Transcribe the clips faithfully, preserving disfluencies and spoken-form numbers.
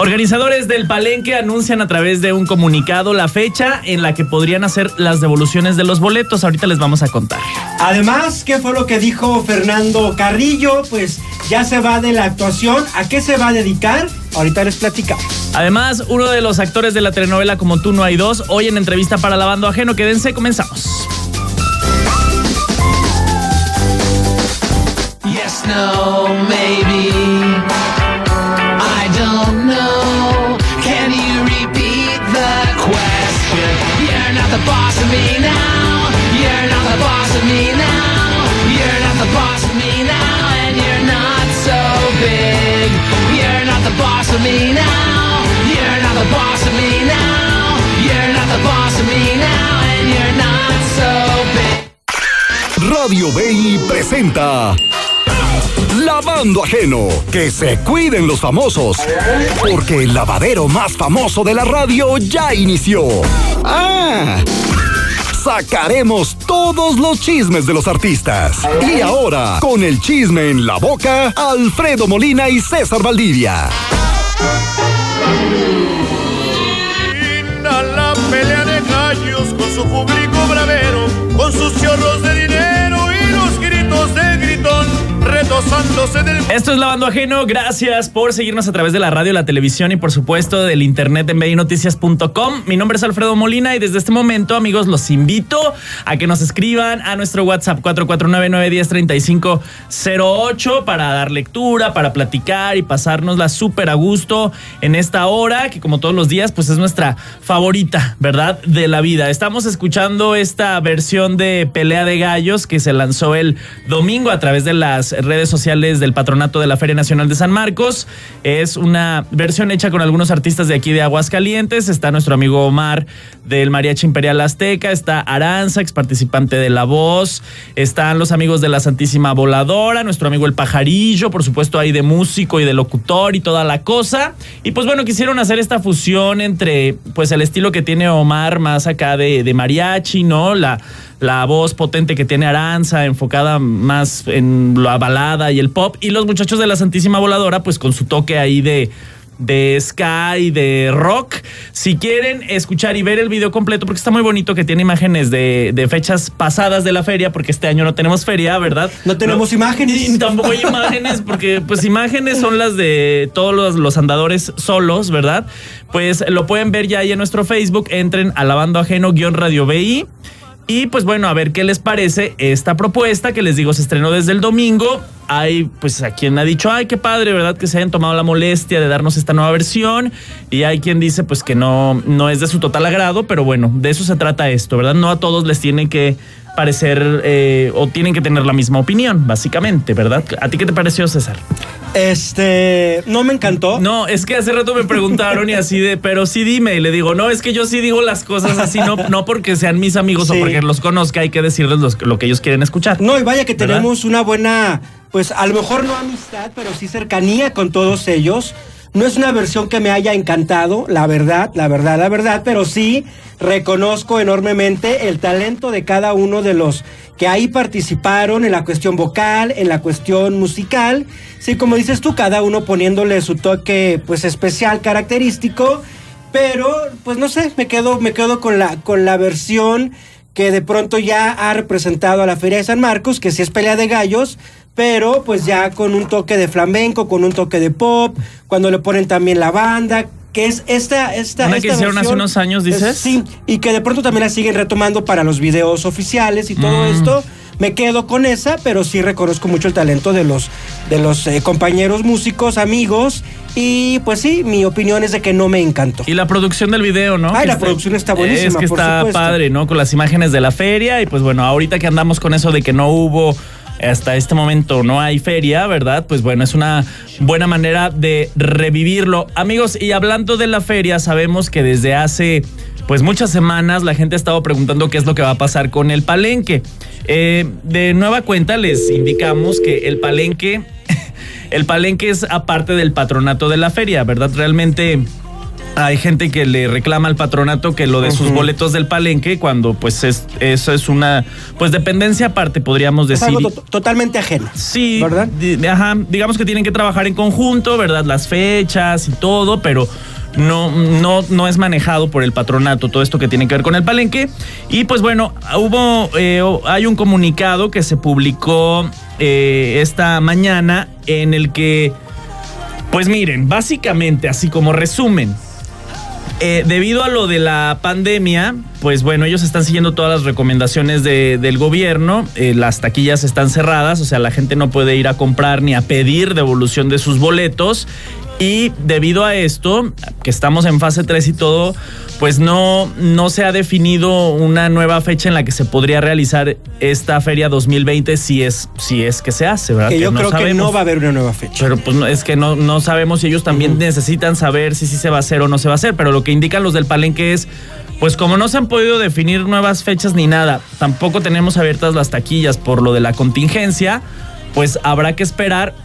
Organizadores del Palenque anuncian a través de un comunicado la fecha en la que podrían hacer las devoluciones de los boletos. Ahorita les vamos a contar. Además, ¿qué fue lo que dijo Fernando Carrillo? Pues ya se va de la actuación. ¿A qué se va a dedicar? Ahorita les platicamos. Además, uno de los actores de la telenovela Como tú no hay dos, hoy en entrevista para Lavando Ajeno. Quédense, comenzamos. Yes, no, maybe. I don't know. Can you repeat the question? You're not the boss of me now. You're not the boss of me now. You're not the boss of me now. And you're not so big. You're not the boss of me now. You're not the boss of me now. You're not the boss of me now. And you're not so big. Radio B I presenta Lavando Ajeno. Que se cuiden los famosos, porque el lavadero más famoso de la radio ya inició. ¡Ah! Sacaremos todos los chismes de los artistas. Y ahora, con el chisme en la boca, Alfredo Molina y César Valdivia. La pelea de gallos con su público bravero, con sus chorros de dinero y los gritos de gritón retozándose del... Esto es Lavando Ajeno. Gracias por seguirnos a través de la radio, la televisión y por supuesto del internet en b i noticias punto com. Mi nombre es Alfredo Molina y desde este momento, amigos, los invito a que nos escriban a nuestro WhatsApp cuatro cuatro nueve, nueve uno cero, tres cinco cero ocho para dar lectura, para platicar y pasárnosla súper a gusto en esta hora que, como todos los días, pues es nuestra favorita, ¿verdad?, de la vida. Estamos escuchando esta versión de Pelea de Gallos que se lanzó el domingo a través de las redes sociales del patronato de la Feria Nacional de San Marcos. Es una versión hecha con algunos artistas de aquí de Aguascalientes. Está nuestro amigo Omar del Mariachi Imperial Azteca, está Aranza, ex participante de La Voz, están los amigos de la Santísima Voladora, nuestro amigo El Pajarillo, por supuesto hay de músico y de locutor y toda la cosa. Y pues bueno, quisieron hacer esta fusión entre pues el estilo que tiene Omar más acá de, de mariachi, ¿no? La la voz potente que tiene Aranza, enfocada más en la balada y el pop, y los muchachos de la Santísima Voladora, pues con su toque ahí de, de ska y de rock. Si quieren escuchar y ver el video completo, porque está muy bonito, que tiene imágenes de, de fechas pasadas de la feria, porque este año no tenemos feria, ¿verdad? No tenemos no, imágenes. Y tampoco hay imágenes, porque pues imágenes son las de todos los, los andadores solos, ¿verdad? Pues lo pueden ver ya ahí en nuestro Facebook. Entren a Lavando Ajeno guión Radio B I. Y pues bueno, a ver qué les parece esta propuesta que les digo se estrenó desde el domingo. Hay pues a quien ha dicho, ay, qué padre, ¿verdad?, que se hayan tomado la molestia de darnos esta nueva versión. Y hay quien dice pues que no, no es de su total agrado, pero bueno, de eso se trata esto, ¿verdad? No a todos les tiene que parecer eh, o tienen que tener la misma opinión, básicamente, ¿verdad? ¿A ti qué te pareció, César? Este, no me encantó. No, es que hace rato me preguntaron y así de, pero sí dime, y le digo, no, es que yo sí digo las cosas así, no, no porque sean mis amigos sí. o porque los conozca, hay que decirles los, lo que ellos quieren escuchar. No, y vaya que ¿verdad? Tenemos una buena, pues a lo mejor no amistad, pero sí cercanía con todos ellos. No es una versión que me haya encantado, la verdad, la verdad, la verdad, pero sí reconozco enormemente el talento de cada uno de los que ahí participaron en la cuestión vocal, en la cuestión musical. Sí, como dices tú, cada uno poniéndole su toque pues especial, característico, pero pues no sé, me quedo, me quedo con la, con la versión que de pronto ya ha representado a la Feria de San Marcos, que sí es Pelea de Gallos, pero pues ya con un toque de flamenco, con un toque de pop, cuando le ponen también la banda, que es esta esta una esta que hicieron versión, hace unos años, dices. Es, sí, y que de pronto también la siguen retomando para los videos oficiales y todo mm. esto. Me quedo con esa, pero sí reconozco mucho el talento de los de los eh, compañeros músicos, amigos, y pues sí, mi opinión es de que no me encantó. Y la producción del video, ¿no? Ay, que la está, producción está buenísima, es que por está supuesto. padre, ¿no? Con las imágenes de la feria y pues bueno, ahorita que andamos con eso de que no hubo hasta este momento no hay feria, ¿verdad? Pues bueno, es una buena manera de revivirlo. Amigos, y hablando de la feria, sabemos que desde hace pues muchas semanas la gente ha estado preguntando qué es lo que va a pasar con el Palenque. Eh, de nueva cuenta les indicamos que el Palenque, el Palenque es aparte del patronato de la feria, ¿verdad? Realmente hay gente que le reclama al patronato que lo de sus uh-huh. boletos del palenque, cuando pues es, eso es una pues dependencia aparte, podríamos decir. Es algo to- totalmente ajeno. Sí, ¿verdad? Di, ajá, digamos que tienen que trabajar en conjunto, ¿verdad? Las fechas y todo, pero no, no, no es manejado por el patronato, todo esto que tiene que ver con el palenque. Y pues bueno, hubo, eh, hay un comunicado que se publicó eh, esta mañana en el que, pues miren, básicamente, así como resumen, Eh, debido a lo de la pandemia, pues bueno, ellos están siguiendo todas las recomendaciones de, del gobierno, eh, las taquillas están cerradas, o sea, la gente no puede ir a comprar ni a pedir devolución de sus boletos, y debido a esto, que estamos en fase tres y todo, pues no, no se ha definido una nueva fecha en la que se podría realizar esta feria dos mil veinte, si es, si es que se hace, ¿verdad? Que, que yo no creo sabemos. que no va a haber una nueva fecha. Pero pues no, es que no, no sabemos si ellos también uh-huh. necesitan saber si sí se va a hacer o no se va a hacer, pero lo que indican los del palenque es, pues como no se han podido definir nuevas fechas ni nada, tampoco tenemos abiertas las taquillas por lo de la contingencia, pues habrá que esperar.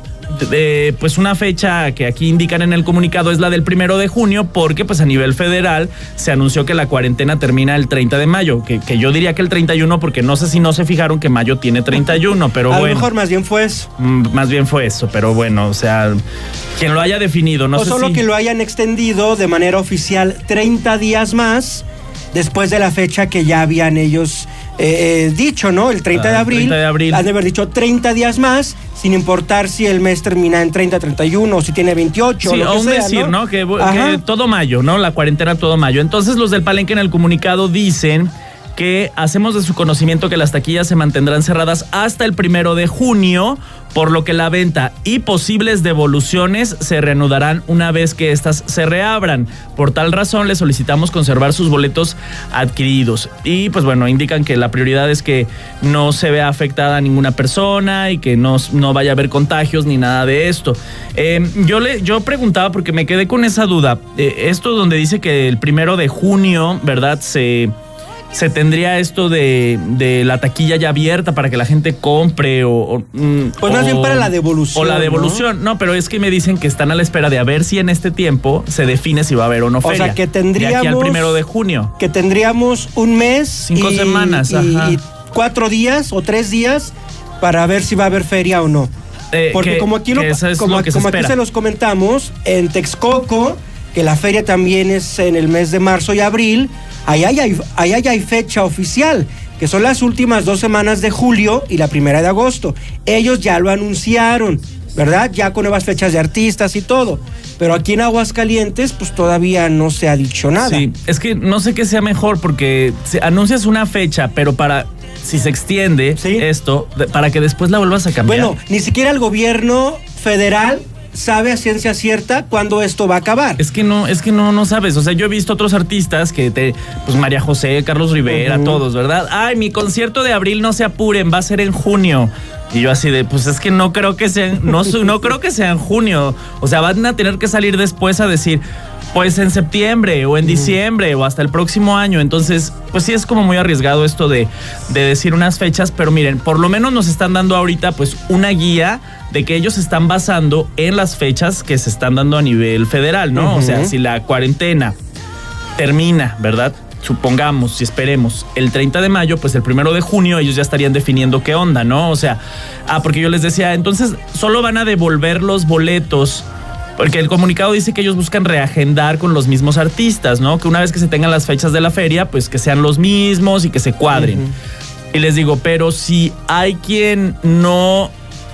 Eh, pues una fecha que aquí indican en el comunicado es la del primero de junio, porque pues a nivel federal se anunció que la cuarentena termina el treinta de mayo, que, que yo diría que el treinta y uno, porque no sé si no se fijaron que mayo tiene treinta y uno, pero a bueno. A lo mejor más bien fue eso. Más bien fue eso, pero bueno, o sea, quien lo haya definido, no o sé solo si... que lo hayan extendido de manera oficial treinta días más después de la fecha que ya habían ellos eh, dicho, ¿no? El treinta, ah, de abril, treinta de abril. Han de haber dicho treinta días más, sin importar si el mes termina en treinta, treinta y uno o si tiene veintiocho. Sí, o lo o que un sea, decir, ¿no? ¿no? Que, que todo mayo, ¿no? La cuarentena todo mayo. Entonces los del palenque en el comunicado dicen que hacemos de su conocimiento que las taquillas se mantendrán cerradas hasta el primero de junio, por lo que la venta y posibles devoluciones se reanudarán una vez que éstas se reabran. Por tal razón, les solicitamos conservar sus boletos adquiridos. Y pues bueno, indican que la prioridad es que no se vea afectada a ninguna persona y que no, no vaya a haber contagios ni nada de esto. Eh, yo, le, yo preguntaba porque me quedé con esa duda. Eh, esto donde dice que el primero de junio, ¿verdad?, se... se tendría esto de, de la taquilla ya abierta para que la gente compre o... o pues más bien para la devolución. O la devolución, ¿no? ¿no? Pero es que me dicen que están a la espera de a ver si en este tiempo se define si va a haber o no feria. O sea, que tendríamos... De aquí al primero de junio. Que tendríamos un mes... Cinco y, semanas, y, ajá. Y cuatro días o tres días para ver si va a haber feria o no. Eh, Porque que, como aquí, lo, es como, lo que como se aquí se los comentamos, en Texcoco, que la feria también es en el mes de marzo y abril, allá ya hay, allá ya hay fecha oficial, que son las últimas dos semanas de julio y la primera de agosto. Ellos ya lo anunciaron, ¿verdad? Ya con nuevas fechas de artistas y todo. Pero aquí en Aguascalientes, pues todavía no se ha dicho nada. Sí, es que no sé qué sea mejor, porque si anuncias una fecha, pero para... si se extiende ¿sí? esto, para que después la vuelvas a cambiar. Bueno, ni siquiera el gobierno federal sabe a ciencia cierta cuándo esto va a acabar. Es que no, es que no, no sabes. O sea, yo he visto otros artistas que te, pues María José, Carlos Rivera, uh-huh. todos, ¿verdad? Ay, mi concierto de abril, no se apuren, va a ser en junio. Y yo así de, pues es que no creo que sea, no, no creo que sea en junio. O sea, van a tener que salir después a decir, pues en septiembre o en diciembre o hasta el próximo año. Entonces, pues sí es como muy arriesgado esto de, de decir unas fechas, pero miren, por lo menos nos están dando ahorita pues una guía de que ellos se están basando en las fechas que se están dando a nivel federal, ¿no? Uh-huh. O sea, si la cuarentena termina, ¿verdad?, supongamos, si esperemos, el treinta de mayo, pues el primero de junio ellos ya estarían definiendo qué onda, ¿no? O sea, ah, porque yo les decía, entonces solo van a devolver los boletos, porque el comunicado dice que ellos buscan reagendar con los mismos artistas, ¿no? Que una vez que se tengan las fechas de la feria, pues que sean los mismos y que se cuadren. Uh-huh. Y les digo, pero si hay quien no...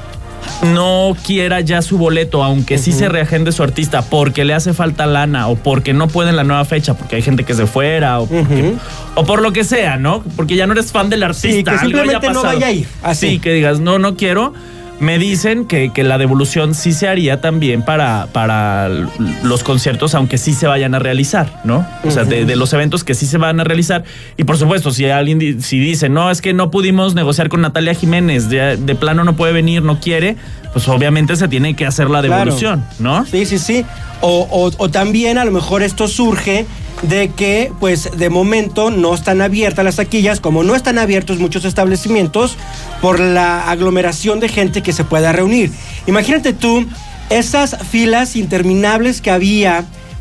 no quiera ya su boleto, aunque uh-huh. sí se reagende su artista porque le hace falta lana o porque no puede en la nueva fecha, porque hay gente que se fuera o, porque, uh-huh. o por lo que sea, ¿no? Porque ya no eres fan del artista. Sí, que simplemente no vaya ahí. Así. Sí, que digas, no, no quiero. Me dicen que, que la devolución sí se haría también para, para los conciertos, aunque sí se vayan a realizar, ¿no? O uh-huh. sea, de, de los eventos que sí se van a realizar. Y por supuesto, si alguien si dice, no, es que no pudimos negociar con Natalia Jiménez, de, de plano no puede venir, no quiere, pues obviamente se tiene que hacer la devolución, claro. ¿no? Sí, sí, sí. O, o, o también a lo mejor esto surge de que, pues, de momento no están abiertas las taquillas, como no están abiertos muchos establecimientos por la aglomeración de gente que se pueda reunir. Imagínate tú esas filas interminables que había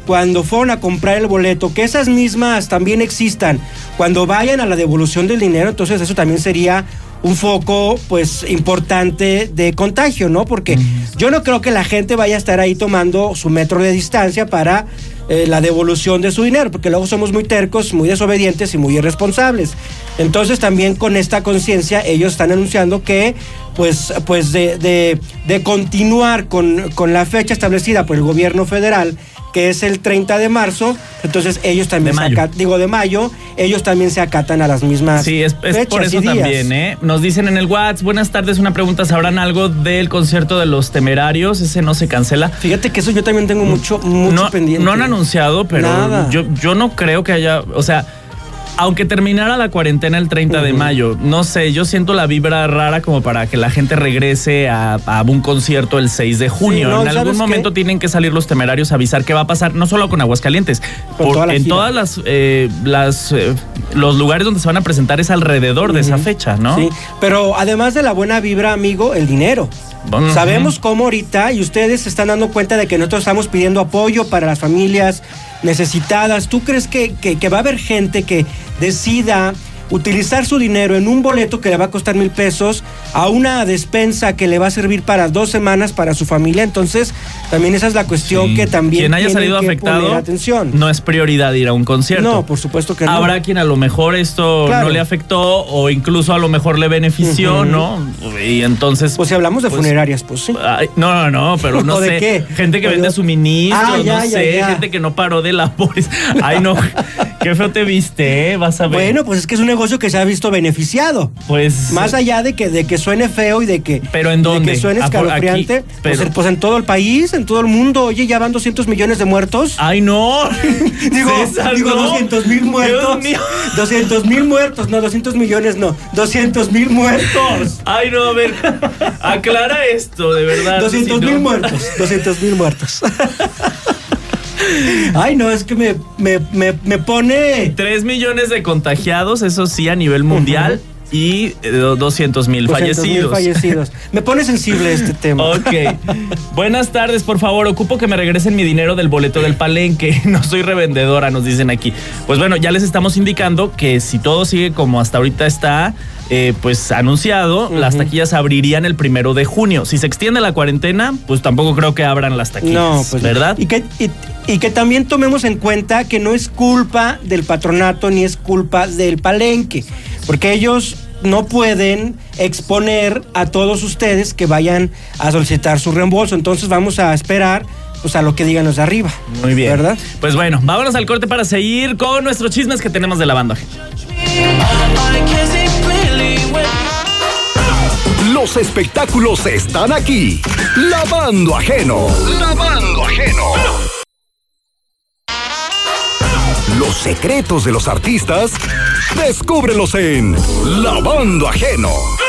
cuando fueron a comprar el boleto, que esas mismas también existan cuando vayan a la devolución del dinero, entonces eso también sería un foco, pues, importante de contagio, ¿no? Porque mm. yo no creo que la gente vaya a estar ahí tomando su metro de distancia para eh, la devolución de su dinero, porque luego somos muy tercos, muy desobedientes y muy irresponsables. Entonces, también con esta conciencia, ellos están anunciando que, pues, pues de, de, de continuar con, con la fecha establecida por el gobierno federal, que es el treinta de marzo, entonces ellos también se acatan, digo de mayo, ellos también se acatan a las mismas sí, es, es fechas por eso y días. También, ¿eh? Nos dicen en el WhatsApp, buenas tardes, una pregunta, ¿sabrán algo del concierto de Los Temerarios? Ese no se cancela. Fíjate que eso yo también tengo mucho, mucho no, pendiente. No han anunciado, pero Nada. yo, yo no creo que haya, o sea, aunque terminara la cuarentena el treinta uh-huh. de mayo, no sé, yo siento la vibra rara como para que la gente regrese a, a un concierto el seis de junio. Sí, no, en algún momento qué? tienen que salir Los Temerarios a avisar qué va a pasar, no solo con Aguascalientes, por, toda en gira. todas las, eh, las eh, los lugares donde se van a presentar es alrededor uh-huh. de esa fecha, ¿no? Sí, pero además de la buena vibra, amigo, el dinero. Bueno, sabemos uh-huh. cómo ahorita, y ustedes se están dando cuenta de que nosotros estamos pidiendo apoyo para las familias necesitadas. ¿Tú crees que, que, que va a haber gente que decida utilizar su dinero en un boleto que le va a costar mil pesos a una despensa que le va a servir para dos semanas para su familia? Entonces, también esa es la cuestión sí. que también quien haya salido que afectado atención. No es prioridad ir a un concierto. No, por supuesto que no. Habrá quien a lo mejor esto claro. no le afectó o incluso a lo mejor le benefició, uh-huh. ¿no? Y entonces... Pues si hablamos de pues, funerarias, pues sí. Ay, no, no, no, pero no sé. ¿De qué? Gente que vende suministros, ah, ya, no ya, sé, ya. gente que no paró de labores. Ay, no, qué feo te viste, ¿eh? Vas a ver. Bueno, pues es que es un negocio que se ha visto beneficiado. Pues... Más allá de que, de que suene feo y de que... ¿Pero en dónde? De que suene escalofriante. Aquí, pero... pues, pues en todo el país, en todo el mundo. Oye, ya van doscientos millones de muertos. ¡Ay, no! digo, César, digo no. doscientos mil muertos. Dios mío. doscientos mil muertos, no, doscientos millones no. doscientos mil muertos. Ay, no, a ver. Aclara esto, de verdad. doscientos mil si no... muertos. doscientos mil muertos. Ay, no, es que me, me, me, me pone... Tres millones de contagiados, eso sí, a nivel mundial. Uh-huh. Y eh, doscientos mil fallecidos. fallecidos. Me pone sensible este tema. Ok. Buenas tardes, por favor. Ocupo que me regresen mi dinero del boleto del Palenque. No soy revendedora, nos dicen aquí. Pues bueno, ya les estamos indicando que si todo sigue como hasta ahorita está, eh, pues anunciado, uh-huh. las taquillas abrirían el primero de junio. Si se extiende la cuarentena, pues tampoco creo que abran las taquillas. No, pues ¿verdad? Y que, y, y que también tomemos en cuenta que no es culpa del patronato ni es culpa del Palenque, porque ellos no pueden exponer a todos ustedes que vayan a solicitar su reembolso. Entonces vamos a esperar pues a lo que digan los de arriba. Muy bien. ¿Verdad? Pues bueno, vámonos al corte para seguir con nuestros chismes que tenemos de Lavando Ajeno. Los espectáculos están aquí. Lavando Ajeno. Lavando Ajeno. Los secretos de los artistas, descúbrelos en Lavando Ajeno.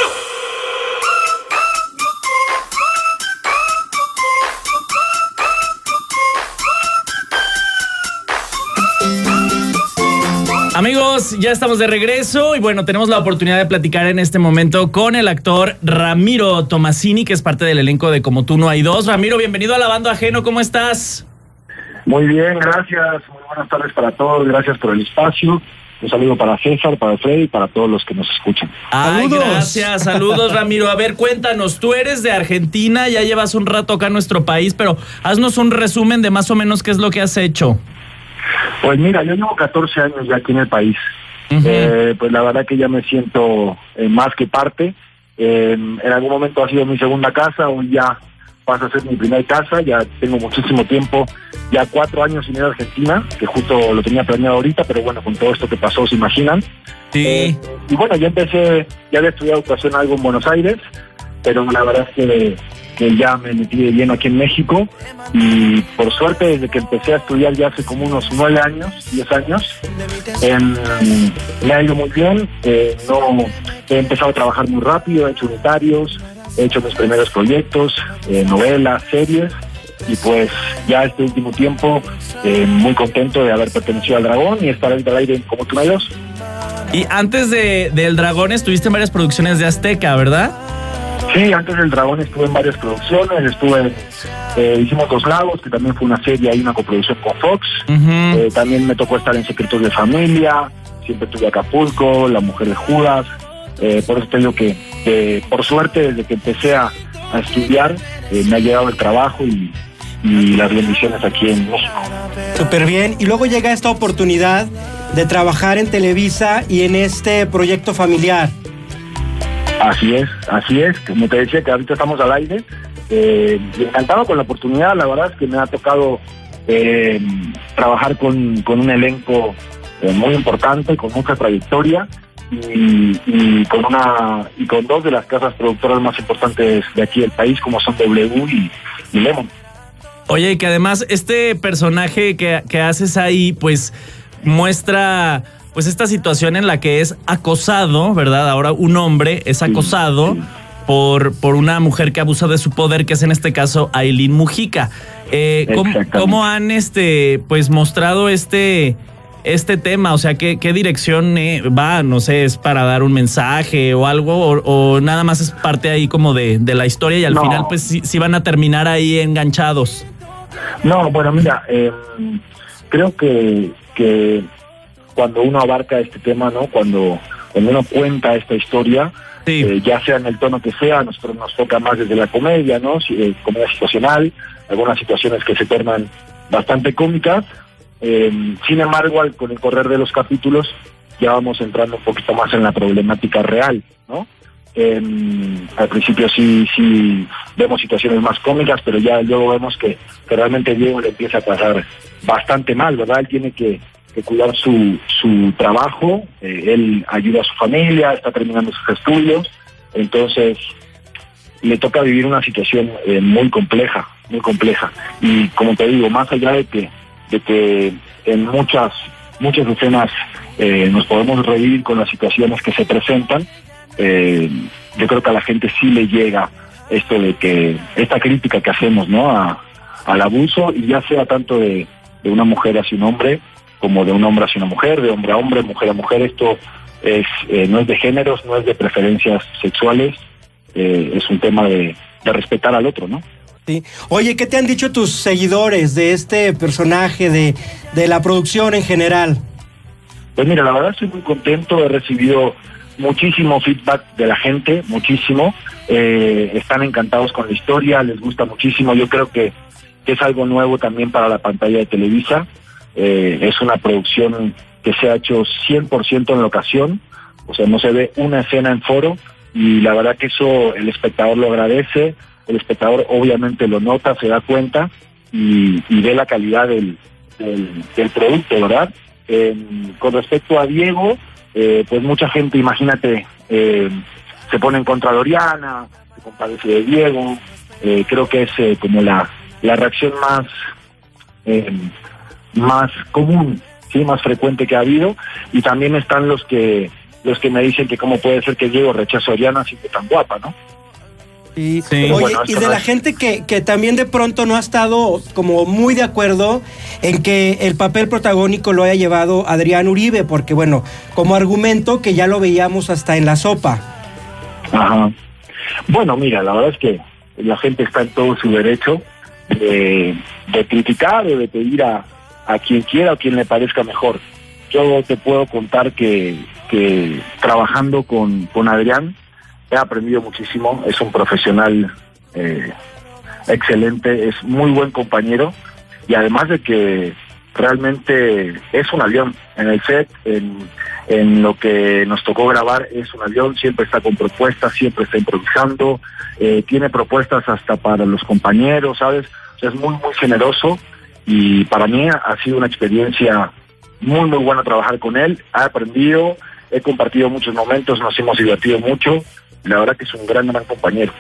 Amigos, ya estamos de regreso y bueno, tenemos la oportunidad de platicar en este momento con el actor Ramiro Tomasini, que es parte del elenco de Como Tú No Hay Dos. Ramiro, bienvenido a Lavando Ajeno, ¿cómo estás? Muy bien, gracias. Muy buenas tardes para todos. Gracias por el espacio. Un saludo para César, para Freddy y para todos los que nos escuchan. Ay, saludos. Gracias, saludos Ramiro. A ver, cuéntanos, tú eres de Argentina, ya llevas un rato acá en nuestro país, pero haznos un resumen de más o menos qué es lo que has hecho. Pues mira, yo llevo catorce años ya aquí en el país. Uh-huh. Eh, pues la verdad que ya me siento eh, más que parte. Eh, en algún momento ha sido mi segunda casa, hoy ya pasa a ser mi primer casa, ya tengo muchísimo tiempo, ya cuatro años sin ir a Argentina, que justo lo tenía planeado ahorita, pero bueno, con todo esto que pasó, se imaginan. Sí. Eh, y bueno, ya empecé, ya había estudiado educación algo en Buenos Aires, pero la verdad es que, que ya me metí de lleno aquí en México, y por suerte desde que empecé a estudiar ya hace como unos nueve años, diez años, eh, me ha ido muy bien, eh, no, he empezado a trabajar muy rápido, he hecho unitarios, he hecho mis primeros proyectos, eh, novelas, series, y pues ya este último tiempo eh, muy contento de haber pertenecido al Dragón y estar ahorita al aire Como Tú No Hay Dos. Y antes de, del Dragón estuviste en varias producciones de Azteca, ¿verdad? Sí, antes del Dragón estuve en varias producciones, estuve, eh, hicimos Dos Lagos, que también fue una serie ahí, una coproducción con Fox. Uh-huh. eh, también me tocó estar en Secretos de Familia, siempre estuve Acapulco, La Mujer de Judas. Eh, por eso te digo que, que, por suerte, desde que empecé a, a estudiar, eh, me ha llegado el trabajo y, y las bendiciones aquí en México. Súper bien. Y luego llega esta oportunidad de trabajar en Televisa y en este proyecto familiar. Así es, así es. Como te decía, que ahorita estamos al aire. Eh, encantado con la oportunidad. La verdad es que me ha tocado eh, trabajar con, con un elenco eh, muy importante, con mucha trayectoria y, y con una y con dos de las casas productoras más importantes de aquí del país, como son W y, y Lemon. Oye, y que además este personaje que, que haces ahí, pues muestra pues esta situación en la que es acosado, ¿verdad? Ahora un hombre es acosado sí, sí. por por una mujer que abusa de su poder, que es en este caso Ailín Mujica. Eh, ¿cómo, ¿Cómo han este pues mostrado este este tema? O sea, ¿qué, qué dirección eh, va? No sé, ¿es para dar un mensaje o algo? O, o nada más es parte ahí como de, de la historia y al no. final pues sí, sí van a terminar ahí enganchados. No, bueno, mira, eh, creo que, que cuando uno abarca este tema, ¿no? Cuando, cuando uno cuenta esta historia, sí. eh, ya sea en el tono que sea, a nosotros nos toca más desde la comedia, ¿no? Eh, comedia situacional, algunas situaciones que se tornan bastante cómicas. Eh, sin embargo, al, con el correr de los capítulos, ya vamos entrando un poquito más en la problemática real, ¿no? Eh, al principio sí, sí vemos situaciones más cómicas, pero ya luego vemos que, que realmente Diego le empieza a pasar bastante mal, ¿verdad? Él tiene que que cuidar su, su trabajo, eh, él ayuda a su familia, está terminando sus estudios, entonces le toca vivir una situación eh, muy compleja, muy compleja. Y como te digo, más allá de que, de que en muchas, muchas escenas eh, nos podemos reír con las situaciones que se presentan, eh, yo creo que a la gente sí le llega esto de que, esta crítica que hacemos, ¿no? A, al abuso, y ya sea tanto de, de una mujer hacia un hombre, como de un hombre hacia una mujer, de hombre a hombre, mujer a mujer. Esto es eh, no es de géneros, no es de preferencias sexuales, eh, es un tema de, de respetar al otro, ¿no? Sí. Oye, ¿qué te han dicho tus seguidores de este personaje, de, de la producción en general? Pues mira, la verdad estoy muy contento, he recibido muchísimo feedback de la gente, muchísimo, eh, están encantados con la historia, les gusta muchísimo. Yo creo que, que es algo nuevo también para la pantalla de Televisa. Eh, es una producción que se ha hecho cien por ciento en locación, o sea, no se ve una escena en foro, y la verdad que eso el espectador lo agradece, el espectador obviamente lo nota, se da cuenta y, y ve la calidad del, del, del producto, ¿verdad? Eh, con respecto a Diego, eh, pues mucha gente, imagínate, eh, se pone en contra de Oriana, se compadece de Diego, eh, creo que es eh, como la, la reacción más... Eh, más común, sí, más frecuente que ha habido. Y también están los que los que me dicen que cómo puede ser que Diego rechace a Oriana siendo tan guapa, ¿no? Y, sí. Oye, bueno, y de no la es... gente que, que también de pronto no ha estado como muy de acuerdo en que el papel protagónico lo haya llevado Adrián Uribe, porque bueno, como argumento que ya lo veíamos hasta en La Sopa. Ajá. Bueno, mira, la verdad es que la gente está en todo su derecho de, de criticar o de pedir a a quien quiera o quien le parezca mejor. Yo te puedo contar que, que trabajando con, con Adrián he aprendido muchísimo, es un profesional eh, excelente, es muy buen compañero, y además de que realmente es un avión en el set, en, en lo que nos tocó grabar, es un avión, siempre está con propuestas, siempre está improvisando, eh, tiene propuestas hasta para los compañeros, ¿sabes? O sea, es muy, muy generoso. Y para mí ha sido una experiencia muy, muy buena trabajar con él. He aprendido, he compartido muchos momentos, nos hemos divertido mucho. La verdad que es un gran, gran compañero.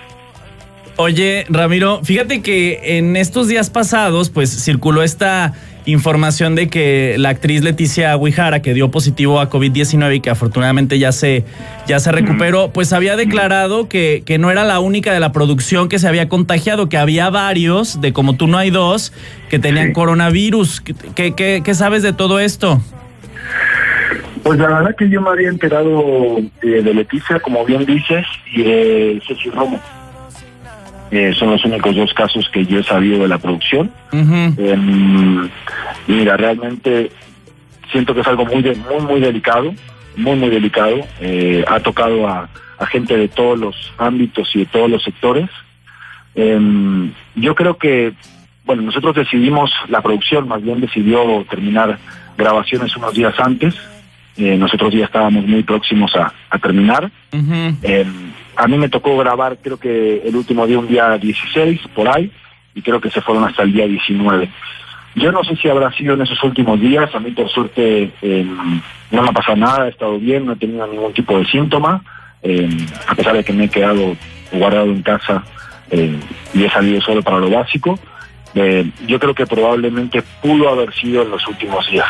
Oye, Ramiro, fíjate que en estos días pasados, pues, circuló esta información de que la actriz Leticia Huijara, que dio positivo a COVID diecinueve y que afortunadamente ya se, ya se recuperó, pues había declarado que, que no era la única de la producción que se había contagiado, que había varios, de Como Tú No Hay Dos, que tenían sí. coronavirus. ¿Qué, qué, ¿Qué sabes de todo esto? Pues la verdad que yo me había enterado eh, de Leticia, como bien dices, y de Ceci Romo. Eh, son los únicos dos casos que yo he sabido de la producción. Uh-huh. Eh, mira, realmente siento que es algo muy, de, muy, muy delicado, muy, muy delicado. Eh, ha tocado a, a gente de todos los ámbitos y de todos los sectores. Eh, yo creo que, bueno, nosotros decidimos, la producción más bien decidió terminar grabaciones unos días antes. Eh, nosotros ya estábamos muy próximos a, a terminar. Uh-huh. Eh, a mí me tocó grabar, creo que el último día, un día dieciséis, por ahí, y creo que se fueron hasta el día diecinueve. Yo no sé si habrá sido en esos últimos días. A mí, por suerte, eh, no me ha pasado nada, he estado bien, no he tenido ningún tipo de síntoma, eh, a pesar de que me he quedado guardado en casa eh, y he salido solo para lo básico. Eh, yo creo que probablemente pudo haber sido en los últimos días.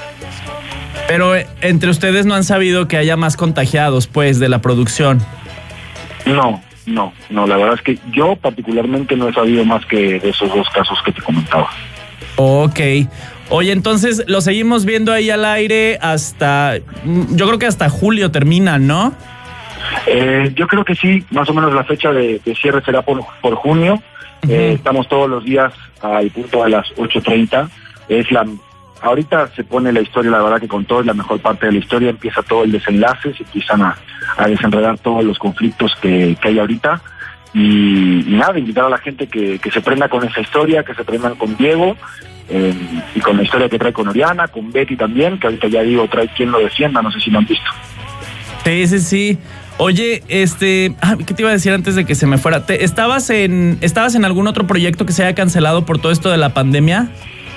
Pero eh, entre ustedes no han sabido que haya más contagiados, pues, de la producción. No, no, no, la verdad es que yo particularmente no he sabido más que de esos dos casos que te comentaba. Ok. Oye, entonces lo seguimos viendo ahí al aire hasta, yo creo que hasta julio termina, ¿no? Eh, yo creo que sí, más o menos la fecha de, de cierre será por, por junio. Uh-huh. Eh, estamos todos los días al punto de las ocho treinta. Es la... Ahorita se pone la historia, la verdad que con todo es la mejor parte de la historia, empieza todo el desenlace, se empiezan a, a desenredar todos los conflictos que, que hay ahorita, y, y nada, invitar a la gente que, que se prenda con esa historia, que se prendan con Diego, eh, y con la historia que trae con Oriana, con Betty también, que ahorita ya digo, trae quien lo defienda, no sé si lo han visto. Sí, sí, sí. Oye, este, ah, ¿qué te iba a decir antes de que se me fuera? ¿Te, estabas en, ¿Estabas en algún otro proyecto que se haya cancelado por todo esto de la pandemia?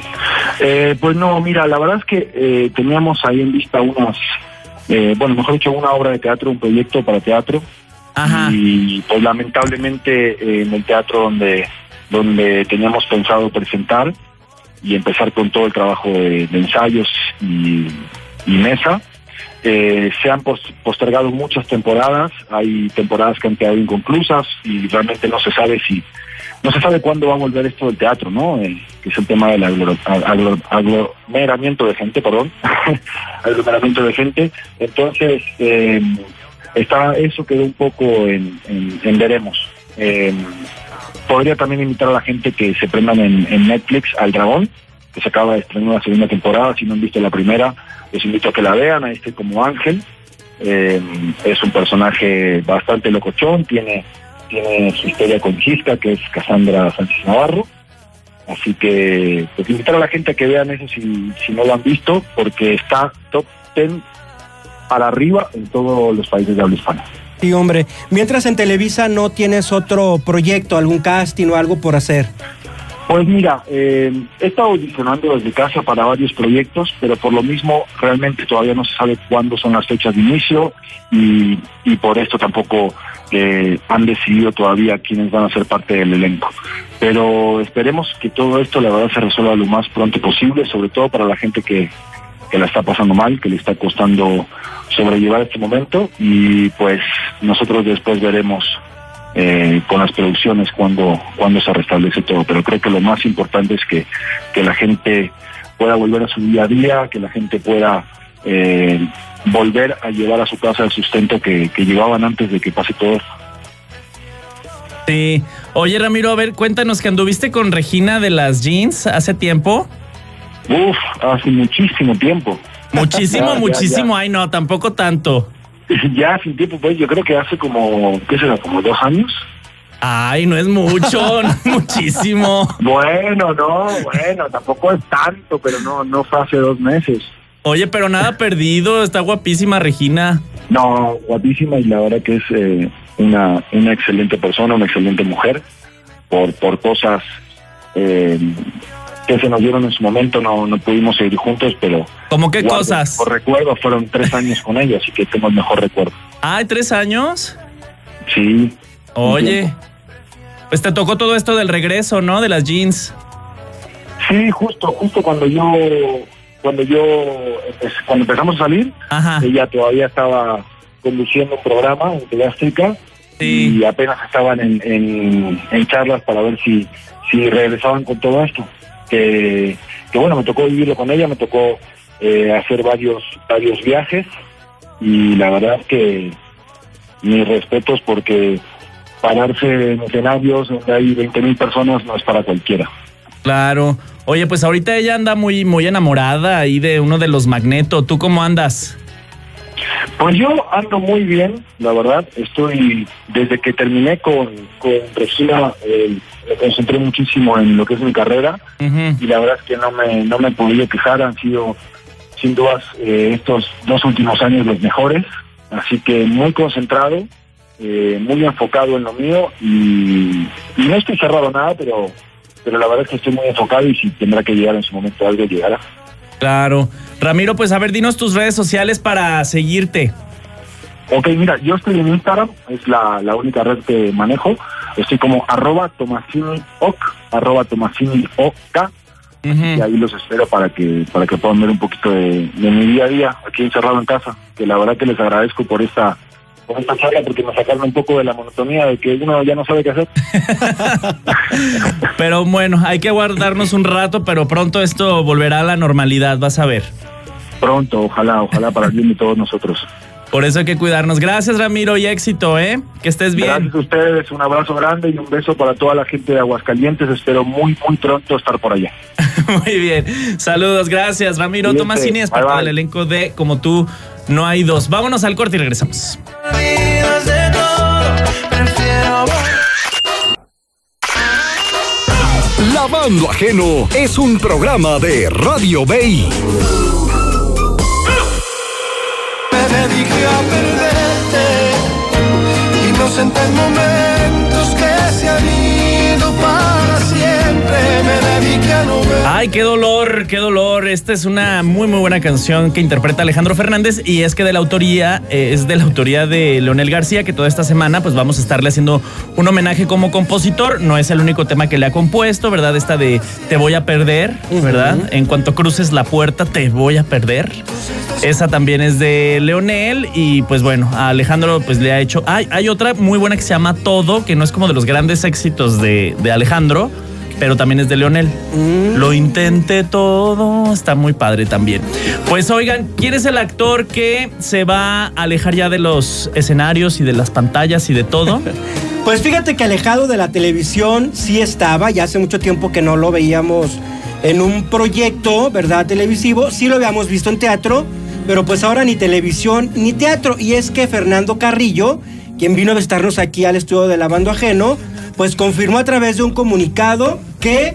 Eh, pues no, mira, la verdad es que eh, teníamos ahí en vista unas, eh, bueno, mejor dicho, una obra de teatro, un proyecto para teatro. Ajá. Y pues lamentablemente eh, en el teatro donde, donde teníamos pensado presentar y empezar con todo el trabajo de, de ensayos y, y mesa, eh, se han pos- postergado muchas temporadas. Hay temporadas que han quedado inconclusas y realmente no se sabe si No se sabe cuándo va a volver esto del teatro, ¿no? Eh, que es el tema del aglor- aglor- aglomeramiento de gente, perdón. aglomeramiento de gente. Entonces, eh, está eso quedó un poco en, en, en veremos. Eh, podría también invitar a la gente que se prendan en, en Netflix al Dragón, que se acaba de estrenar la segunda temporada. Si no han visto la primera, les invito a que la vean. Ahí estoy como Ángel. Eh, es un personaje bastante locochón, tiene... tiene su historia con Chisca, que es Cassandra Sánchez Navarro. Así que, pues, invitar a la gente a que vean eso si, si no lo han visto, porque está top diez para arriba en todos los países de habla hispana. Sí, hombre. Mientras en Televisa no tienes otro proyecto, algún casting o algo por hacer. Pues mira, eh, he estado audicionando desde casa para varios proyectos, pero por lo mismo realmente todavía no se sabe cuándo son las fechas de inicio, y, y por esto tampoco eh, han decidido todavía quiénes van a ser parte del elenco. Pero esperemos que todo esto la verdad se resuelva lo más pronto posible, sobre todo para la gente que, que la está pasando mal, que le está costando sobrellevar este momento, y pues nosotros después veremos Eh, con las producciones cuando, cuando se restablece todo. Pero creo que lo más importante es que, que la gente pueda volver a su día a día, que la gente pueda eh, volver a llevar a su casa el sustento que, que llevaban antes de que pase todo. Sí. Oye, Ramiro, a ver, cuéntanos que anduviste con Regina de las Jeans hace tiempo. Uf, hace muchísimo tiempo. Muchísimo, Ya, ya, muchísimo. ya. Ay, no, tampoco tanto. Ya sin tiempo, pues yo creo que hace como, ¿qué será? Como dos años. Ay, no es mucho, no es muchísimo. Bueno, no, bueno, tampoco es tanto, pero no, no fue hace dos meses. Oye, pero nada perdido, está guapísima Regina. No, guapísima, y la verdad que es eh, una, una excelente persona, una excelente mujer. Por, por cosas eh, que se nos dieron en su momento, no, no pudimos seguir juntos, pero... ¿Cómo qué guardo, cosas? Por recuerdo, fueron tres años con ella, así que tengo el mejor recuerdo. Ay, ¿tres años? Sí. Oye, pues te tocó todo esto del regreso, ¿no? De las Jeans. Sí, justo, justo cuando yo, cuando yo, empe- cuando empezamos a salir, Ajá. ella todavía estaba conduciendo un programa en T V Azteca, Sí. y apenas estaban en, en, en charlas para ver si, si regresaban con todo esto. Que, que bueno, me tocó vivirlo con ella, me tocó eh, hacer varios, varios viajes, y la verdad es que mis respetos, porque pararse en escenarios donde hay veinte mil personas no es para cualquiera. Claro. Oye, pues ahorita ella anda muy, muy enamorada ahí de uno de los Magneto. ¿Tú cómo andas? Pues yo ando muy bien, la verdad. Estoy, desde que terminé con, con Regina, eh, me concentré muchísimo en lo que es mi carrera, uh-huh. y la verdad es que no me, no me he podido quejar. Han sido, sin dudas, eh, estos dos últimos años los mejores. Así que muy concentrado, eh, muy enfocado en lo mío, y, y no estoy cerrado a nada, pero... pero la verdad es que estoy muy enfocado, y si tendrá que llegar en su momento algo, llegará. Claro. Ramiro, pues a ver, dinos tus redes sociales para seguirte. Ok, mira, yo estoy en Instagram, es la, la única red que manejo. Estoy como arroba tomasiniok, arroba tomasiniok, uh-huh. y ahí los espero para que para que puedan ver un poquito de, de mi día a día aquí encerrado en casa, que la verdad que les agradezco por esta... con esta charla, porque me sacaron un poco de la monotonía de que uno ya no sabe qué hacer. Pero bueno, hay que guardarnos un rato, pero pronto esto volverá a la normalidad, vas a ver. Pronto, ojalá, ojalá para el bien de todos nosotros. Por eso hay que cuidarnos. Gracias, Ramiro, y éxito, ¿eh? Que estés bien. Gracias a ustedes, un abrazo grande y un beso para toda la gente de Aguascalientes. Espero muy, muy pronto estar por allá. Muy bien. Saludos, gracias, Ramiro Tomasini, es parte del elenco de Como Tú No Hay Dos. Vámonos al corte y regresamos. Lavando Ajeno es un programa de Radio Bay. Me dediqué a perderte, inocentes momentos que se han ido para siempre. Me dediqué a no ver. Ay, qué dolor, qué dolor. Esta es una muy, muy buena canción que interpreta Alejandro Fernández, y es que de la autoría, eh, es de la autoría de Leonel García, que toda esta semana pues vamos a estarle haciendo un homenaje como compositor. No es el único tema que le ha compuesto, ¿verdad? Esta de Te voy a perder, ¿verdad? Uh-huh. En cuanto cruces la puerta, te voy a perder. Esa también es de Leonel, y pues bueno, a Alejandro pues le ha hecho... Hay, hay otra muy buena que se llama Todo, que no es como de los grandes éxitos de, de Alejandro, pero también es de Leonel. Mm. Lo intenté todo, está muy padre también. Pues oigan, ¿quién es el actor que se va a alejar ya de los escenarios y de las pantallas y de todo? Pues fíjate que alejado de la televisión sí estaba, ya hace mucho tiempo que no lo veíamos en un proyecto, ¿verdad? Televisivo, sí lo habíamos visto en teatro, pero pues ahora ni televisión ni teatro. Y es que Fernando Carrillo, quien vino a visitarnos aquí al estudio de Lavando Ajeno, pues confirmó a través de un comunicado que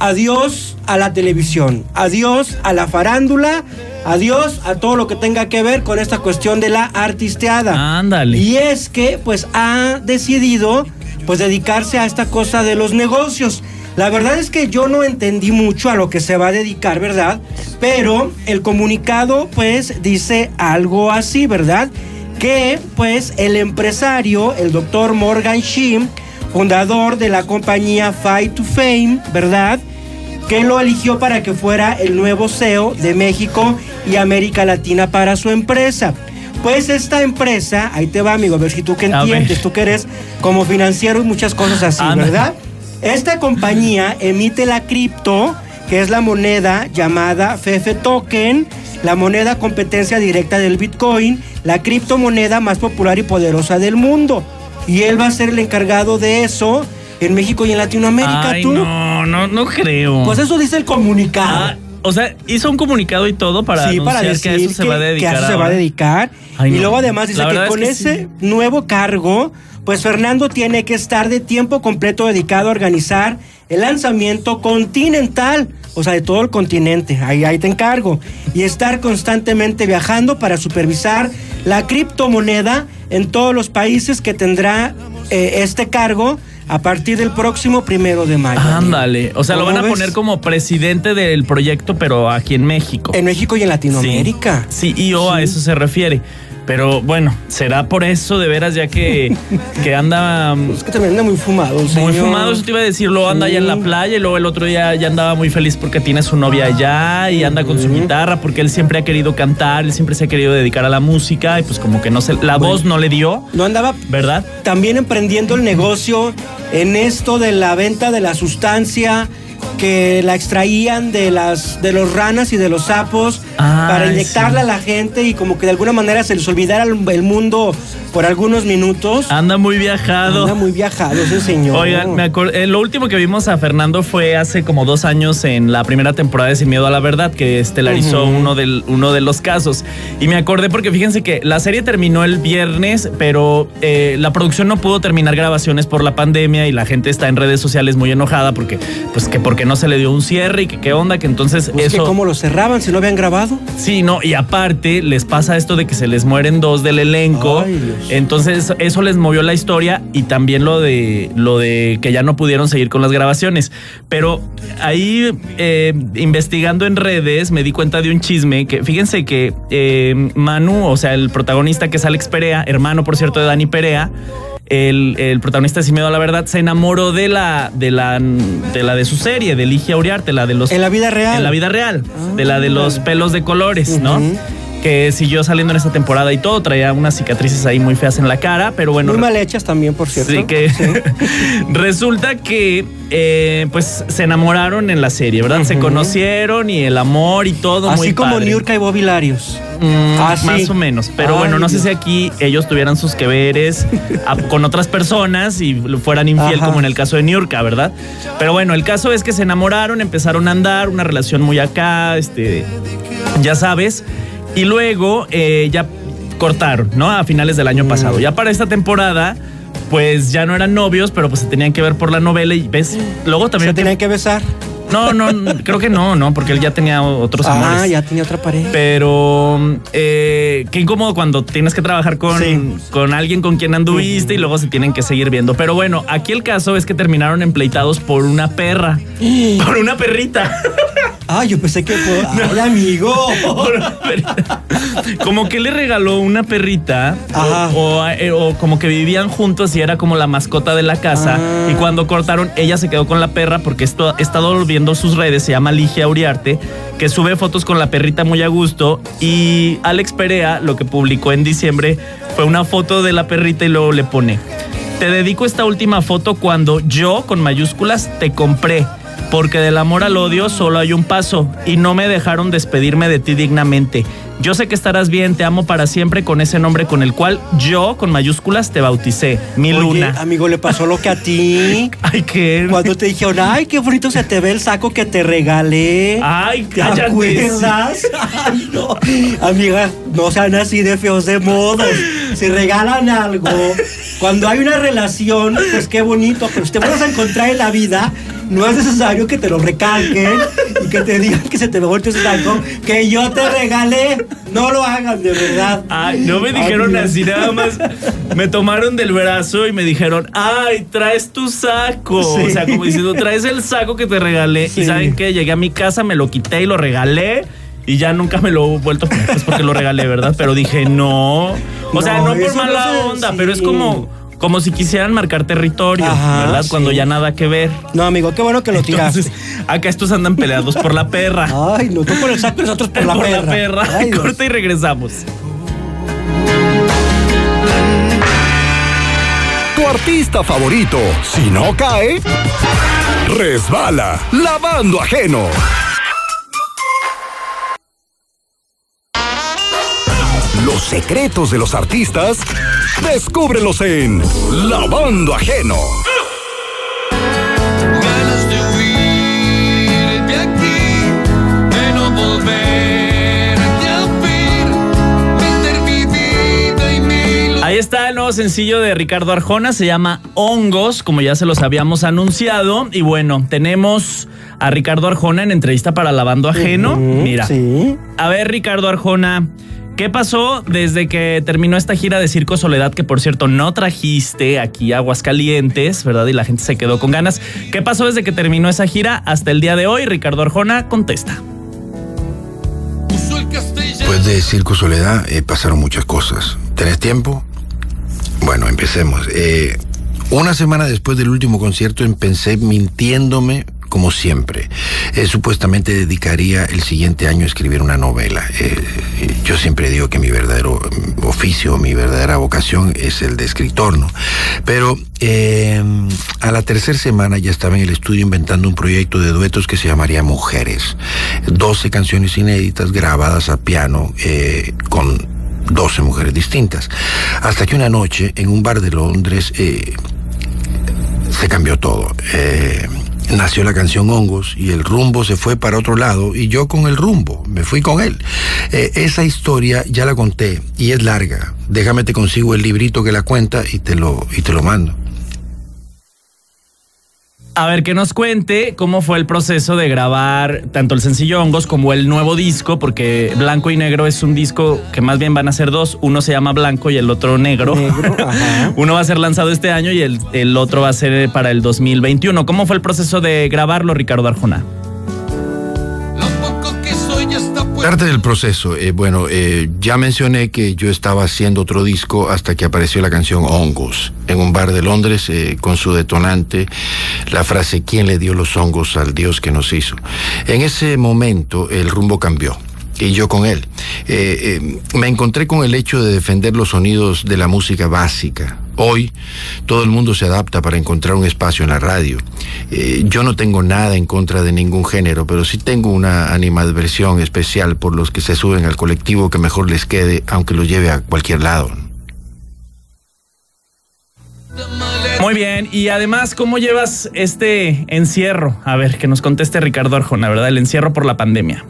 adiós a la televisión, adiós a la farándula, adiós a todo lo que tenga que ver con esta cuestión de la artisteada. Ándale. Y es que pues ha decidido pues dedicarse a esta cosa de los negocios. La verdad es que yo no entendí mucho a lo que se va a dedicar, ¿verdad? Pero el comunicado pues dice algo así, ¿verdad? Que pues el empresario, el doctor Morgan Shim, fundador de la compañía Fight to Fame, ¿verdad?, que lo eligió para que fuera el nuevo C E O de México y América Latina para su empresa. Pues esta empresa, ahí te va, amigo, a ver si tú que entiendes, tú que eres como financiero y muchas cosas así, ah, ¿verdad? Esta compañía emite la cripto, que es la moneda llamada Fefe Token, la moneda competencia directa del Bitcoin, la criptomoneda más popular y poderosa del mundo. Y él va a ser el encargado de eso en México y en Latinoamérica. Ay, ¿tú? no, no, no creo. Pues eso dice el comunicado. Ah, o sea, hizo un comunicado y todo para sí, anunciar para decir que a eso se que, va a dedicar. Que a eso se va a dedicar. Ay, y no. luego además dice que con es que ese sí. nuevo cargo, pues Fernando tiene que estar de tiempo completo dedicado a organizar el lanzamiento continental, o sea, de todo el continente, ahí, ahí te encargo, y estar constantemente viajando para supervisar la criptomoneda en todos los países que tendrá eh, este cargo a partir del próximo primero de mayo. Ándale, o sea, lo van a ves? poner como presidente del proyecto, pero aquí en México. En México y en Latinoamérica. Sí, sí, y o sí. A eso se refiere. Pero bueno, será por eso de veras, ya que, que anda... Es que también anda muy fumado, Muy señor. fumado, eso te iba a decir, luego anda sí. allá en la playa, y luego el otro día ya andaba muy feliz porque tiene su novia allá y anda con su guitarra, porque él siempre ha querido cantar, él siempre se ha querido dedicar a la música, y pues como que no se, la bueno, voz no le dio. No andaba, ¿verdad? También emprendiendo el negocio en esto de la venta de la sustancia que la extraían de las de los ranas y de los sapos ah, para inyectarla sí. a la gente y como que de alguna manera se les olvidara el, el mundo por algunos minutos. Anda muy viajado. Anda muy viajado ese señor. Oigan, me acuerdo, eh, lo último que vimos a Fernando fue hace como dos años en la primera temporada de Sin Miedo a la Verdad, que estelarizó uh-huh. uno, del, uno de los casos. Y me acordé porque fíjense que la serie terminó el viernes, pero eh, la producción no pudo terminar grabaciones por la pandemia y la gente está en redes sociales muy enojada porque, pues, que porque no se le dio un cierre y que qué onda, que entonces pues eso... que ¿cómo lo cerraban si no habían grabado? Sí, no, y aparte les pasa esto de que se les mueren dos del elenco. Ay, Dios. Entonces eso les movió la historia y también lo de lo de que ya no pudieron seguir con las grabaciones. Pero ahí eh, investigando en redes me di cuenta de un chisme que fíjense que eh, Manu, o sea el protagonista que es Alex Perea, hermano por cierto de Dani Perea, El, el protagonista de Sin Miedo a la Verdad se enamoró de la de la de la de su serie, de Ligia Uriarte, la de los en la vida real. En la vida real, ah, de la de los pelos de colores, uh-huh. ¿no? Que siguió saliendo en esta temporada y todo, traía unas cicatrices ahí muy feas en la cara, pero bueno. Muy mal hechas también, por cierto. Sí, que sí. resulta que eh, pues se enamoraron en la serie, ¿verdad? Uh-huh. Se conocieron y el amor y todo. Así muy como padre. Niurka y Bobby Larios. Mm, ah, sí. Más o menos, pero Ay, bueno, no Dios. sé si aquí ellos tuvieran sus que veres a, con otras personas y fueran infiel, Ajá. como en el caso de Niurka, ¿verdad? Pero bueno, el caso es que se enamoraron, empezaron a andar, una relación muy acá, este, ya sabes, y luego eh, ya cortaron, ¿no? A finales del año mm. pasado. Ya para esta temporada, pues ya no eran novios, pero pues se tenían que ver por la novela y ves, luego también... ¿Se tenían que besar? No, no, creo que no, no, porque él ya tenía otros ah, amores. Ah, ya tenía otra pareja. Pero eh, qué incómodo cuando tienes que trabajar con, sí. con alguien con quien anduviste uh-huh. y luego se tienen que seguir viendo. Pero bueno, aquí el caso es que terminaron empleitados por una perra. Por una perrita. Ah, yo pensé que por... ¡Ay, amigo! Por una perrita. Como que le regaló una perrita o, o, o como que vivían juntos y era como la mascota de la casa. Ah. Y cuando cortaron, ella se quedó con la perra porque esto, he estado viendo sus redes, se llama Ligia Uriarte, que sube fotos con la perrita muy a gusto, y Alex Perea lo que publicó en diciembre fue una foto de la perrita y luego le pone: te dedico esta última foto cuando yo, con mayúsculas, te compré, porque del amor al odio solo hay un paso y no me dejaron despedirme de ti dignamente. Yo sé que estarás bien, te amo para siempre con ese nombre con el cual yo, con mayúsculas, te bauticé, mi Oye, luna. Amigo, le pasó lo que a ti. Ay, ¿qué? Cuando te dijeron, ay, qué bonito se te ve el saco que te regalé. Ay, ¿te cállate. acuerdas? Ay, no. Amiga, no sean así de feos de modos. Si regalan algo, cuando hay una relación, pues qué bonito. Pero si te vas a encontrar en la vida, no es necesario que te lo recalquen y que te digan que se te ve bonito ese saco que yo te regalé. No lo hagan, de verdad. Ay, no me dijeron ay, así, nada más. Me tomaron del brazo y me dijeron, ay, traes tu saco. Sí. O sea, como diciendo, traes el saco que te regalé. Sí. Y ¿saben qué? Llegué a mi casa, me lo quité y lo regalé. Y ya nunca me lo he vuelto a poner, pues porque lo regalé, ¿verdad? Pero dije, no. O no, sea, no por mala no sé, onda, sí. pero es como... Como si quisieran marcar territorio, Ajá, ¿verdad? Sí. Cuando ya nada que ver. No, amigo, qué bueno que lo tiraste. Entonces, acá estos andan peleados por la perra. Ay, no, tú por el saco y nosotros por la por perra. Por la perra. Ay, corta y regresamos. Tu artista favorito, si no cae, resbala, lavando ajeno. Los secretos de los artistas, descúbrelos en Lavando Ajeno. Ganas de huir de aquí, de no volver a ver, vender mi vida y mi... Ahí está el nuevo sencillo de Ricardo Arjona, se llama Hongos, como ya se los habíamos anunciado. Y bueno, tenemos a Ricardo Arjona en entrevista para Lavando Ajeno. Uh-huh, Mira, sí. A ver, Ricardo Arjona, ¿qué pasó desde que terminó esta gira de Circo Soledad, que por cierto no trajiste aquí a Aguascalientes, ¿verdad? Y la gente se quedó con ganas. ¿Qué pasó desde que terminó esa gira hasta el día de hoy? Ricardo Arjona contesta. Después de Circo Soledad eh, pasaron muchas cosas. ¿Tenés tiempo? Bueno, empecemos. Eh, una semana después del último concierto empecé mintiéndome como siempre. Eh, supuestamente dedicaría el siguiente año a escribir una novela. Eh, yo siempre digo que mi verdadero oficio, mi verdadera vocación es el de escritor, ¿no? Pero eh, a la tercera semana ya estaba en el estudio inventando un proyecto de duetos que se llamaría Mujeres. doce canciones inéditas grabadas a piano eh, con doce mujeres distintas. Hasta que una noche, en un bar de Londres, eh, se cambió todo. Eh, nació la canción Hongos y el rumbo se fue para otro lado y yo con el rumbo, me fui con él. Eh, esa historia ya la conté y es larga. Déjame te consigo el librito que la cuenta y te lo, y te lo mando. A ver, que nos cuente cómo fue el proceso de grabar tanto el sencillo Hongos como el nuevo disco, porque Blanco y Negro es un disco que más bien van a ser dos. Uno se llama Blanco y el otro Negro. Negro, ajá. Uno va a ser lanzado este año y el, el otro va a ser para el dos mil veintiuno. ¿Cómo fue el proceso de grabarlo, Ricardo Arjona? Parte del proceso, eh, bueno, eh, ya mencioné que yo estaba haciendo otro disco hasta que apareció la canción Hongos en un bar de Londres eh, con su detonante, la frase ¿quién le dio los hongos al Dios que nos hizo? En ese momento el rumbo cambió. Y yo con él. Eh, eh, me encontré con el hecho de defender los sonidos de la música básica. Hoy todo el mundo se adapta para encontrar un espacio en la radio. Eh, yo no tengo nada en contra de ningún género, pero sí tengo una animadversión especial por los que se suben al colectivo que mejor les quede, aunque los lleve a cualquier lado. Muy bien, y además, ¿cómo llevas este encierro? A ver, que nos conteste Ricardo Arjona, ¿verdad? El encierro por la pandemia.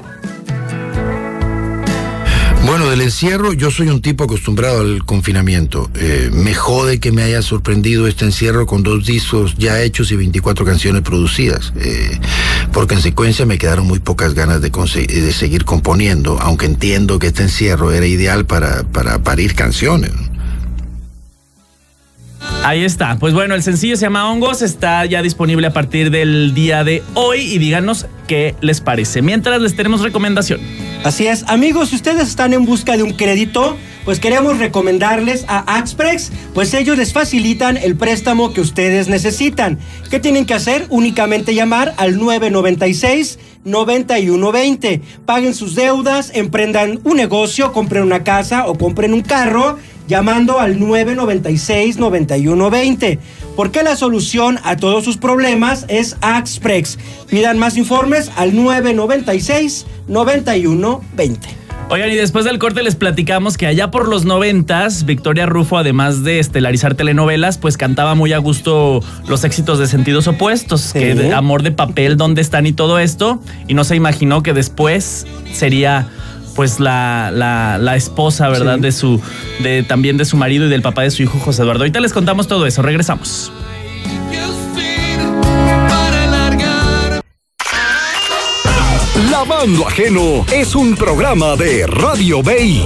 Bueno, del encierro, yo soy un tipo acostumbrado al confinamiento. Eh, me jode que me haya sorprendido este encierro con dos discos ya hechos y veinticuatro canciones producidas. Eh, por consecuencia, me quedaron muy pocas ganas de, de seguir componiendo, aunque entiendo que este encierro era ideal para, para parir canciones. Ahí está. Pues bueno, el sencillo se llama Hongos, está ya disponible a partir del día de hoy y díganos qué les parece. Mientras les tenemos recomendación. Así es, amigos, si ustedes están en busca de un crédito, pues queremos recomendarles a Axprex, pues ellos les facilitan el préstamo que ustedes necesitan. ¿Qué tienen que hacer? Únicamente llamar al nueve noventa y seis, noventa y uno veinte. Paguen sus deudas, emprendan un negocio, compren una casa o compren un carro, llamando al nueve noventa y seis, noventa y uno veinte. Porque la solución a todos sus problemas es Axprex. Pidan más informes al nueve noventa y seis, noventa y uno veinte. Oigan, y después del corte les platicamos que allá por los noventas, Victoria Rufo, además de estelarizar telenovelas, pues cantaba muy a gusto los éxitos de Sentidos Opuestos, sí. Que de Amor de Papel, ¿Dónde están? Y todo esto, y no se imaginó que después sería pues la, la, la esposa, ¿verdad? Sí. De su, de también de su marido y del papá de su hijo José Eduardo. Ahorita les contamos todo eso, regresamos. Lavando Ajeno es un programa de Radio Bay.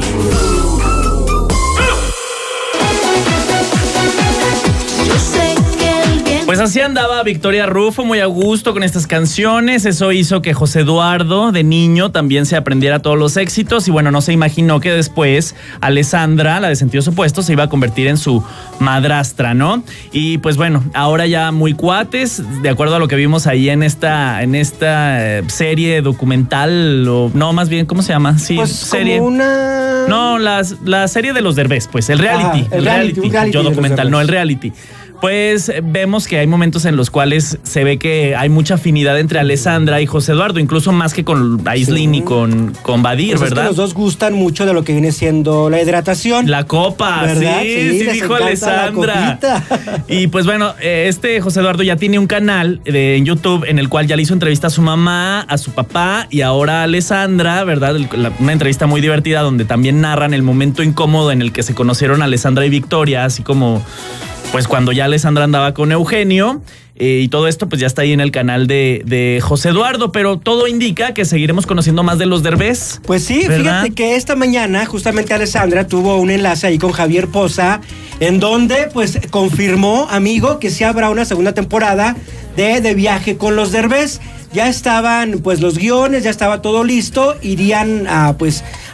Pues así andaba Victoria Rufo, muy a gusto con estas canciones. Eso hizo que José Eduardo, de niño, también se aprendiera todos los éxitos. Y bueno, no se imaginó que después Alessandra, la de Sentidos Opuestos, se iba a convertir en su madrastra, ¿no? Y pues bueno, ahora ya muy cuates, de acuerdo a lo que vimos ahí en esta, en esta serie documental, o no, más bien, ¿cómo se llama? Sí, pues serie. Como una... No, la, la serie de los Derbez, pues, el reality. Ajá, el, el reality, reality. reality. Yo documental, no, el reality. Pues vemos que hay momentos en los cuales se ve que hay mucha afinidad entre Alessandra y José Eduardo, incluso más que con Aislinn sí. y con, con Badir, pues ¿verdad? Es que los dos gustan mucho de lo que viene siendo la hidratación. La copa, ¿verdad? Sí, sí, sí dijo Alessandra. Y pues bueno, este José Eduardo ya tiene un canal de, en YouTube en el cual ya le hizo entrevista a su mamá, a su papá y ahora a Alessandra, ¿verdad? Una entrevista muy divertida donde también narran el momento incómodo en el que se conocieron Alessandra y Victoria, así como... Pues cuando ya Alessandra andaba con Eugenio eh, y todo esto pues ya está ahí en el canal de, de José Eduardo, pero todo indica que seguiremos conociendo más de los Derbez. Pues sí, ¿verdad? Fíjate que esta mañana justamente Alessandra tuvo un enlace ahí con Javier Poza en donde pues confirmó, amigo, que sí habrá una segunda temporada de De Viaje con los Derbez. Ya estaban pues los guiones, ya estaba todo listo, irían a pues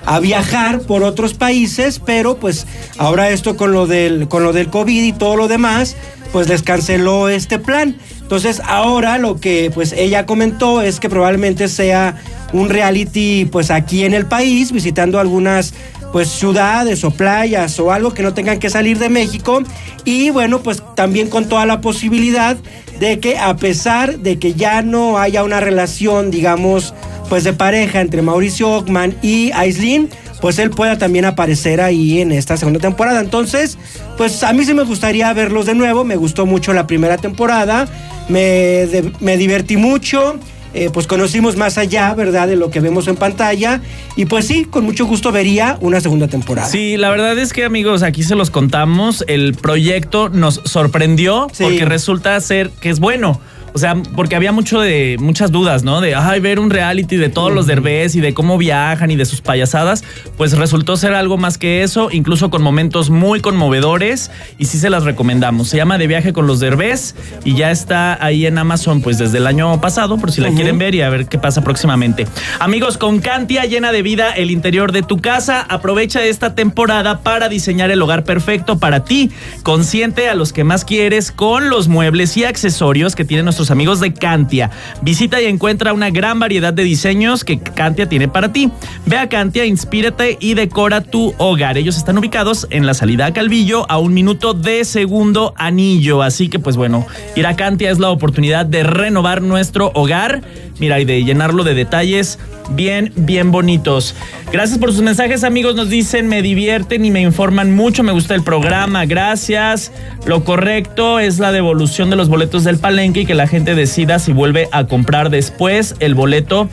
a viajar por otros países, pero pues ahora esto con lo del, con lo del COVID y todo lo demás, pues les canceló este plan. Entonces ahora lo que pues ella comentó es que probablemente sea un reality pues aquí en el país, visitando algunas pues ciudades o playas o algo que no tengan que salir de México, y bueno, pues también con toda la posibilidad de que a pesar de que ya no haya una relación, digamos, pues de pareja entre Mauricio Ockman y Aislinn, pues él pueda también aparecer ahí en esta segunda temporada. Entonces, pues a mí sí me gustaría verlos de nuevo. Me gustó mucho la primera temporada, me, de, me divertí mucho. Eh, pues conocimos más allá, ¿verdad?, de lo que vemos en pantalla, y pues sí, con mucho gusto vería una segunda temporada. Sí, la verdad es que, amigos, aquí se los contamos, el proyecto nos sorprendió, sí, porque resulta ser que es bueno. O sea, porque había mucho de muchas dudas, ¿no? De, ay, ver un reality de todos los Derbez y de cómo viajan y de sus payasadas. Pues resultó ser algo más que eso, incluso con momentos muy conmovedores, y sí se las recomendamos. Se llama De Viaje con los Derbez y ya está ahí en Amazon pues desde el año pasado, por si la uh-huh. quieren ver y a ver qué pasa próximamente. Amigos, con Cantia llena de vida el interior de tu casa. Aprovecha esta temporada para diseñar el hogar perfecto para ti. Consiente a los que más quieres con los muebles y accesorios que tienen nuestros amigos de Cantia. Visita y encuentra una gran variedad de diseños que Cantia tiene para ti. Ve a Cantia, inspírate y decora tu hogar. Ellos están ubicados en la salida a Calvillo, a un minuto de Segundo Anillo. Así que pues bueno, ir a Cantia es la oportunidad de renovar nuestro hogar, mira, y de llenarlo de detalles bien, bien bonitos. Gracias por sus mensajes, amigos. Nos dicen, me divierten y me informan mucho, me gusta el programa, gracias. Lo correcto es la devolución de los boletos del Palenque y que la gente decida si vuelve a comprar después el boleto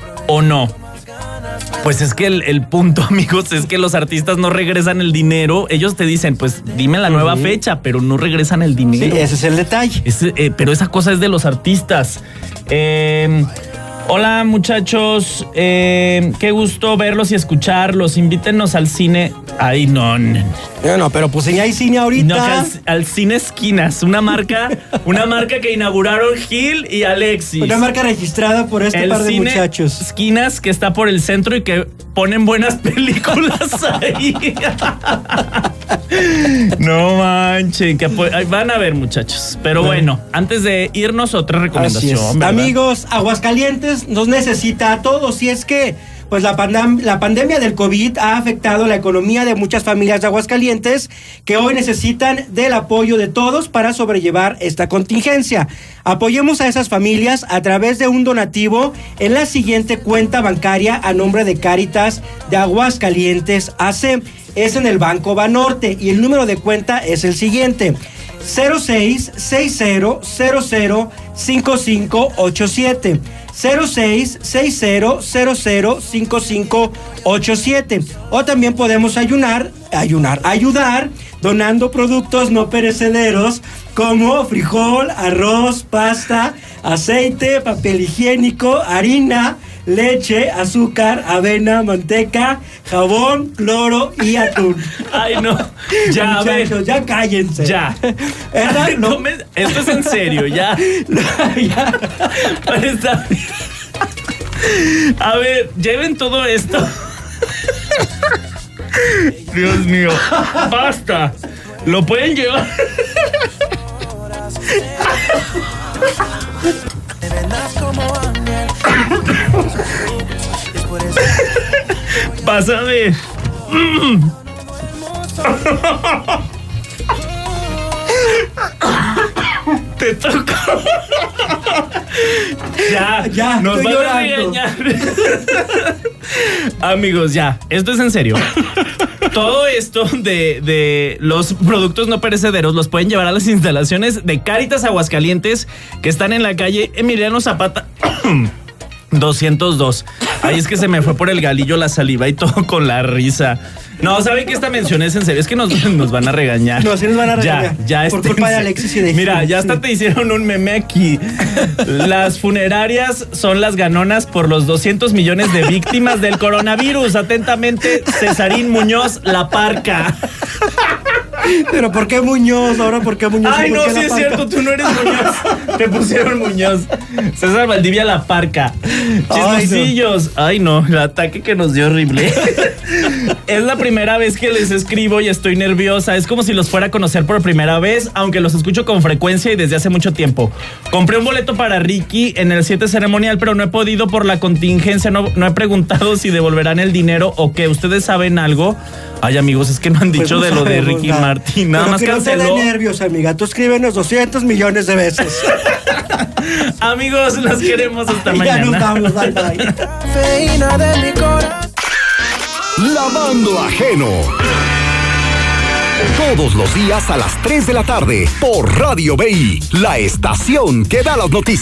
o no. Pues es que el, el punto, amigos, es que los artistas no regresan el dinero. Ellos te dicen, pues dime la nueva uh-huh. fecha, pero no regresan el dinero. Sí, ese es el detalle. Es, eh, pero esa cosa es de los artistas. Eh... Hola, muchachos, eh, qué gusto verlos y escucharlos. Invítenos al cine. Ay, no, no. No, no, pero pues ya hay cine ahorita. No, al, al Cine Esquinas, una marca, una marca que inauguraron Gil y Alexis. Una marca registrada por este el par de Cine muchachos. Esquinas, que está por el centro y que ponen buenas películas ahí. No manchen, que van a ver, muchachos. Pero bueno, antes de irnos, otra recomendación, ¿verdad? Amigos, Aguascalientes nos necesita a todos, y es que pues la, pandem- la pandemia del COVID ha afectado la economía de muchas familias de Aguascalientes que hoy necesitan del apoyo de todos para sobrellevar esta contingencia. Apoyemos a esas familias a través de un donativo en la siguiente cuenta bancaria a nombre de Cáritas de Aguascalientes A C. Es en el Banco Banorte y el número de cuenta es el siguiente: cero seis seis cero cero cero cinco cinco ocho siete. cero seis seis cero cero cero cinco cinco ocho siete. O también podemos ayunar, ayunar, ayudar donando productos no perecederos como frijol, arroz, pasta, aceite, papel higiénico, harina, leche, azúcar, avena, manteca, jabón, cloro y atún. Ay, no. Ya, a ver. Ya cállense. Ya. Ay, no me, esto es en serio, ya. ya. Está... A ver, lleven todo esto. Dios mío. Basta. Lo pueden llevar. Pásame. Te toco. Ya, ya, nos van llorando. a regañar. Amigos, ya, esto es en serio. Todo esto de, de los productos no perecederos los pueden llevar a las instalaciones de Cáritas Aguascalientes, que están en la calle Emiliano Zapata doscientos dos. Ahí es que se me fue por el galillo la saliva y todo con la risa. No, ¿saben que esta mención es en serio? Es que nos, nos van a regañar. No, sí nos van a regañar. Ya, ya por culpa de Alexis y de Mira, Gil. ya hasta te hicieron un meme aquí. Las funerarias son las ganonas por los doscientos millones de víctimas del coronavirus. Atentamente, Cesarín Muñoz La Parca. Pero ¿por qué Muñoz? Ahora, ¿por qué Muñoz? Ay, ¿Por no, qué sí La es Parca? cierto, tú no eres Muñoz. Te pusieron Muñoz. César Valdivia La Parca. Chismosillos. Ay, no, el ataque que nos dio horrible. Es la primera vez que les escribo y estoy nerviosa. Es como si los fuera a conocer por primera vez, aunque los escucho con frecuencia y desde hace mucho tiempo. Compré un boleto para Ricky en el siete ceremonial, pero no he podido por la contingencia. No, no he preguntado si devolverán el dinero o qué. ¿Ustedes saben algo? Ay, amigos, es que no han Pues dicho no de lo de sabemos Ricky nada. Martin. Nada Pero más que canceló. No te dé nervios, amiga. Tú escríbenos doscientos millones de veces. Amigos, los queremos hasta Y ya mañana. nos vamos, bye bye. Cafeína de mi corazón. Lavando Ajeno. Todos los días a las tres de la tarde por Radio B I, la estación que da las noticias.